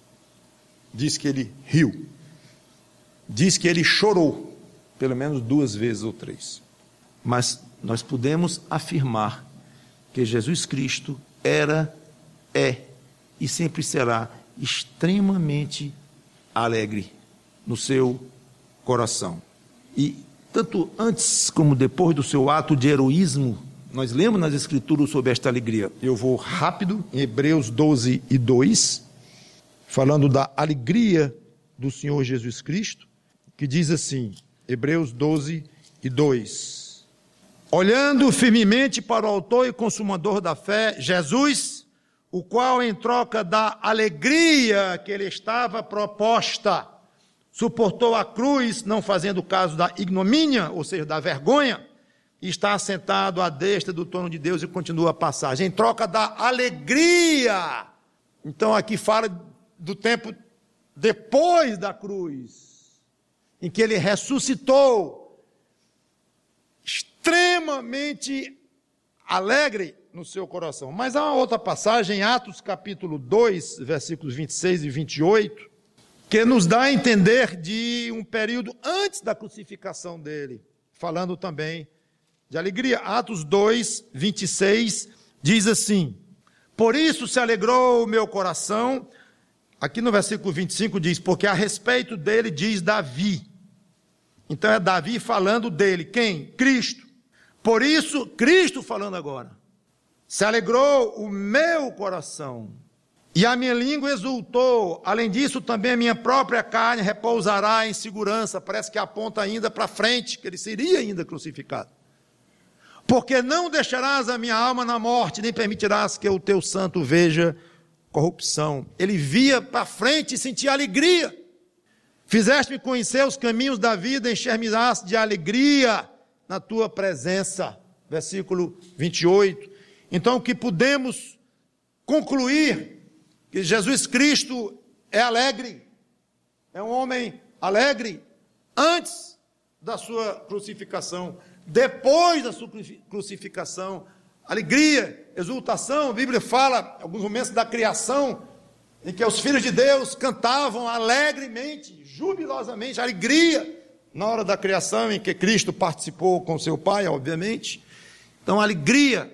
diz que ele riu. Diz que ele chorou, pelo menos 2 vezes ou 3. Mas nós podemos afirmar que Jesus Cristo era, é e sempre será extremamente alegre no seu coração. E tanto antes como depois do seu ato de heroísmo, nós lemos nas Escrituras sobre esta alegria. Eu vou rápido, em Hebreus 12:2, falando da alegria do Senhor Jesus Cristo, que diz assim, Hebreus 12:2. Olhando firmemente para o autor e consumador da fé, Jesus, o qual em troca da alegria que lhe estava proposta, suportou a cruz, não fazendo caso da ignomínia, ou seja, da vergonha, e está assentado à destra do trono de Deus e continua a passagem, em troca da alegria. Então aqui fala do tempo depois da cruz, em que ele ressuscitou, extremamente alegre no seu coração. Mas há uma outra passagem, em Atos capítulo 2, versículos 26 e 28, que nos dá a entender de um período antes da crucificação dele, falando também de alegria. Atos 2, 26, diz assim, por isso se alegrou o meu coração. Aqui no versículo 25 diz, porque a respeito dele diz Davi. Então é Davi falando dele. Quem? Cristo. Por isso, Cristo falando agora, se alegrou o meu coração, e a minha língua exultou. Além disso, também a minha própria carne repousará em segurança. Parece que aponta ainda para frente, que ele seria ainda crucificado. Porque não deixarás a minha alma na morte, nem permitirás que o teu santo veja corrupção. Ele via para frente e sentia alegria. Fizeste-me conhecer os caminhos da vida, encher-me-ás de alegria na tua presença. Versículo 28. Então, o que podemos concluir, que Jesus Cristo é alegre, é um homem alegre, antes da sua crucificação, depois da sua crucificação, alegria, exultação. A Bíblia fala, em alguns momentos da criação, em que os filhos de Deus cantavam alegremente, jubilosamente, alegria, na hora da criação, em que Cristo participou com seu Pai, obviamente. Então, alegria,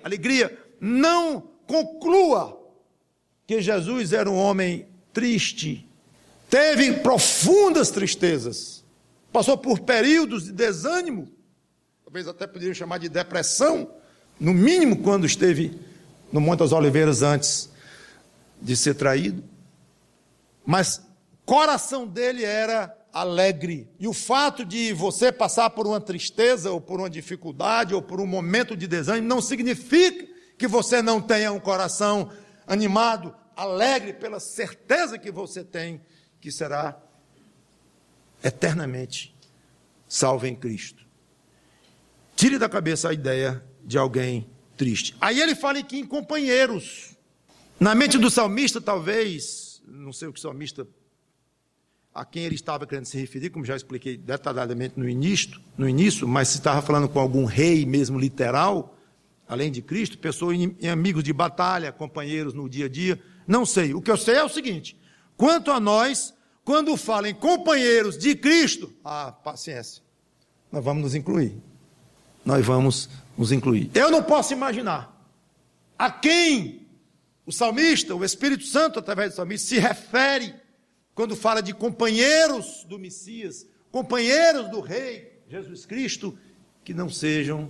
não conclua que Jesus era um homem triste, teve profundas tristezas, passou por períodos de desânimo, talvez até poderiam chamar de depressão, no mínimo quando esteve no Monte das Oliveiras antes de ser traído, mas o coração dele era alegre. E o fato de você passar por uma tristeza, ou por uma dificuldade, ou por um momento de desânimo, não significa que você não tenha um coração animado, alegre, pela certeza que você tem que será eternamente salvo em Cristo. Tire da cabeça a ideia de alguém triste. Aí ele fala aqui em companheiros. Na mente do salmista, talvez, não sei o que o salmista, a quem ele estava querendo se referir, como já expliquei detalhadamente no início, mas se estava falando com algum rei mesmo literal, além de Cristo, pessoas e amigos de batalha, companheiros no dia a dia, não sei. O que eu sei é o seguinte: quanto a nós, quando fala em companheiros de Cristo, paciência, nós vamos nos incluir. Nós vamos nos incluir. Eu não posso imaginar a quem o salmista, o Espírito Santo, através do salmista, se refere quando fala de companheiros do Messias, companheiros do Rei Jesus Cristo, que não sejam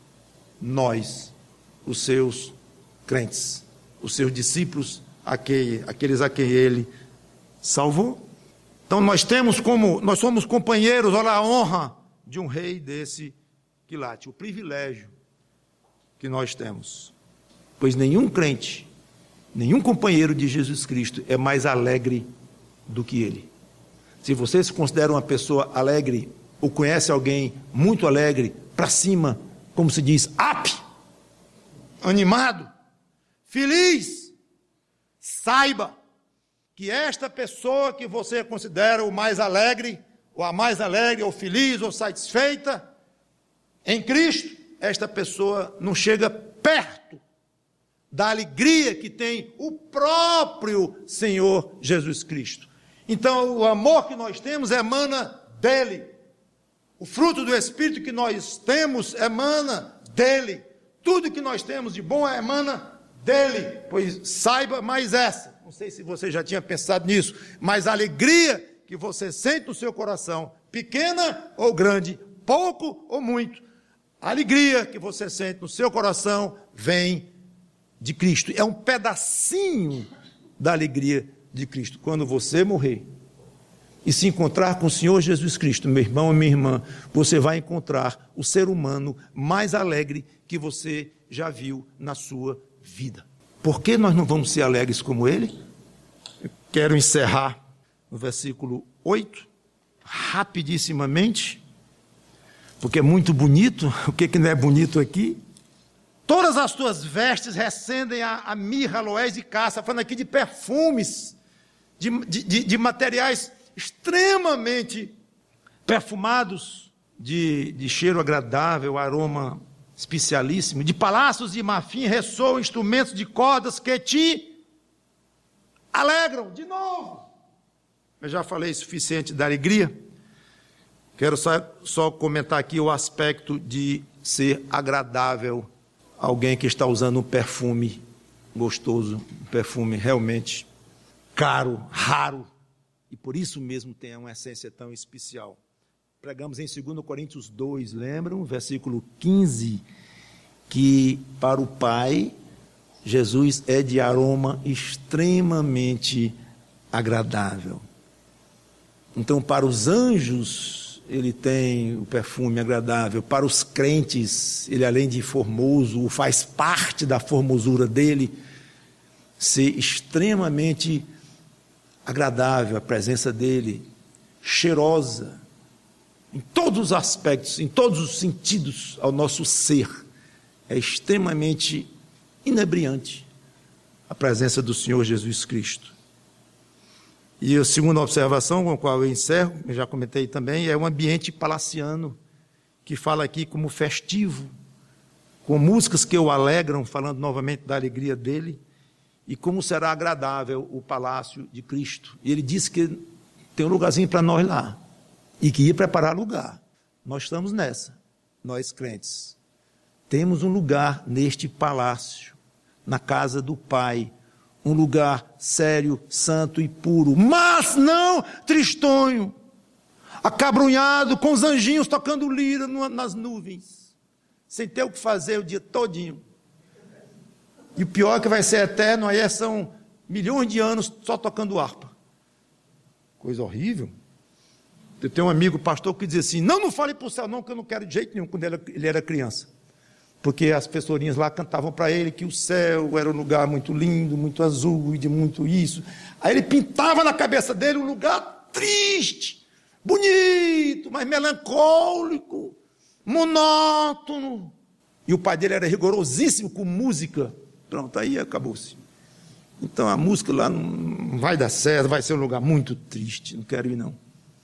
nós, os seus crentes, os seus discípulos, aqueles a quem ele salvou. Então nós somos companheiros, olha a honra de um rei desse quilate, o privilégio que nós temos. Pois nenhum crente, nenhum companheiro de Jesus Cristo é mais alegre do que ele. Se você se considera uma pessoa alegre, ou conhece alguém muito alegre, para cima, como se diz, animado, feliz, saiba que esta pessoa que você considera o mais alegre, ou a mais alegre, ou feliz, ou satisfeita, em Cristo, esta pessoa não chega perto da alegria que tem o próprio Senhor Jesus Cristo. Então, o amor que nós temos emana dele. O fruto do Espírito que nós temos emana dele. Tudo que nós temos de bom emana dele. Pois saiba mais essa. Não sei se você já tinha pensado nisso, mas a alegria que você sente no seu coração, pequena ou grande, pouco ou muito, a alegria que você sente no seu coração vem de Cristo. É um pedacinho da alegria de Cristo. Quando você morrer e se encontrar com o Senhor Jesus Cristo, meu irmão e minha irmã, você vai encontrar o ser humano mais alegre que você já viu na sua vida. Por que nós não vamos ser alegres como ele? Eu quero encerrar no versículo 8, rapidissimamente, porque é muito bonito. O que não é bonito aqui? Todas as tuas vestes recendem a mirra, aloés e caça, falando aqui de perfumes, de materiais extremamente perfumados, de cheiro agradável, aroma especialíssimo, de palácios de marfim ressoam instrumentos de cordas que te alegram. De novo, eu já falei suficiente da alegria, quero só comentar aqui o aspecto de ser agradável. Alguém que está usando um perfume gostoso, um perfume realmente caro, raro, e por isso mesmo tem uma essência tão especial. Pregamos em 2 Coríntios 2, lembram? Versículo 15, que para o Pai, Jesus é de aroma extremamente agradável. Então, para os anjos, ele tem o perfume agradável. Para os crentes, ele além de formoso, faz parte da formosura dele ser extremamente agradável, a presença dele, cheirosa, em todos os aspectos, em todos os sentidos ao nosso ser. É extremamente inebriante a presença do Senhor Jesus Cristo. E a segunda observação com a qual eu encerro, eu já comentei também, é um ambiente palaciano, que fala aqui como festivo, com músicas que o alegram, falando novamente da alegria dele, e como será agradável o palácio de Cristo. E ele disse que tem um lugarzinho para nós lá, e que ia preparar lugar. Nós estamos nessa, nós crentes. Temos um lugar neste palácio, na casa do Pai, um lugar sério, santo e puro, mas não tristonho, acabrunhado, com os anjinhos tocando lira nas nuvens, sem ter o que fazer o dia todinho. E o pior é que vai ser eterno, aí são milhões de anos só tocando harpa. Coisa horrível. Eu tenho um amigo pastor que diz assim, não fale para o céu não, que eu não quero de jeito nenhum, quando ele era criança. Porque as pessoinhas lá cantavam para ele que o céu era um lugar muito lindo, muito azul, e de muito isso. Aí ele pintava na cabeça dele um lugar triste, bonito, mas melancólico, monótono. E o pai dele era rigorosíssimo com música. Pronto, aí acabou-se. Então a música lá não vai dar certo, vai ser um lugar muito triste, não quero ir não.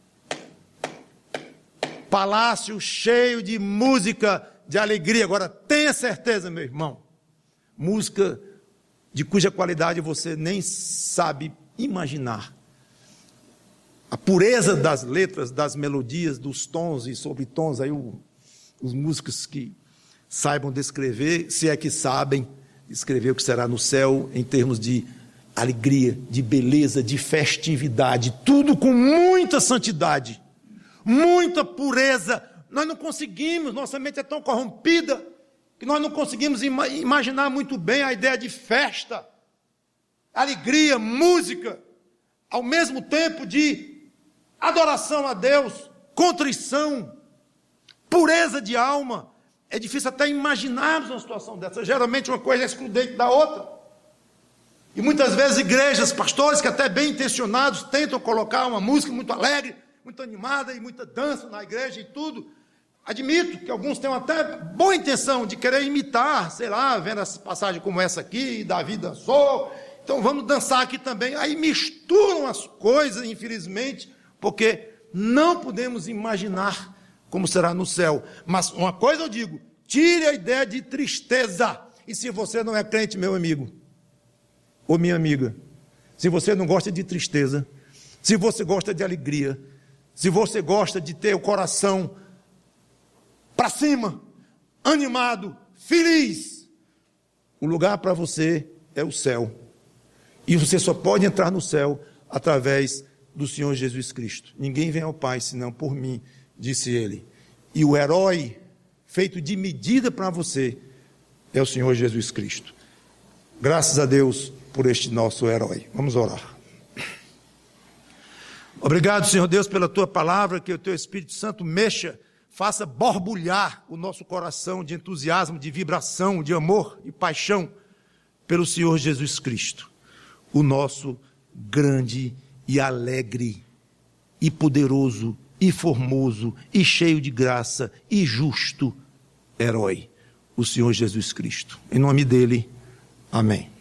Palácio cheio de música, de alegria. Agora tenha certeza, meu irmão, música de cuja qualidade você nem sabe imaginar. A pureza das letras, das melodias, dos tons e sobretons, aí os músicos que saibam descrever, se é que sabem descrever o que será no céu em termos de alegria, de beleza, de festividade, tudo com muita santidade, muita pureza. Nós não conseguimos, nossa mente é tão corrompida, que nós não conseguimos imaginar muito bem a ideia de festa, alegria, música, ao mesmo tempo de adoração a Deus, contrição, pureza de alma. É difícil até imaginarmos uma situação dessa. Geralmente uma coisa é excludente da outra. E muitas vezes igrejas, pastores que até bem intencionados tentam colocar uma música muito alegre, muito animada e muita dança na igreja e tudo. Admito que alguns têm até boa intenção de querer imitar, sei lá, vendo essa passagem como essa aqui, Davi dançou, então vamos dançar aqui também. Aí misturam as coisas, infelizmente, porque não podemos imaginar como será no céu. Mas uma coisa eu digo, tire a ideia de tristeza. E se você não é crente, meu amigo, ou minha amiga, se você não gosta de tristeza, se você gosta de alegria, se você gosta de ter o coração para cima, animado, feliz, o lugar para você é o céu. E você só pode entrar no céu através do Senhor Jesus Cristo. Ninguém vem ao Pai senão por mim, disse ele. E o herói feito de medida para você é o Senhor Jesus Cristo. Graças a Deus por este nosso herói. Vamos orar. Obrigado, Senhor Deus, pela tua palavra, que o teu Espírito Santo mexa, faça borbulhar o nosso coração de entusiasmo, de vibração, de amor e paixão pelo Senhor Jesus Cristo, o nosso grande e alegre e poderoso e formoso e cheio de graça e justo herói, o Senhor Jesus Cristo. Em nome dele, amém.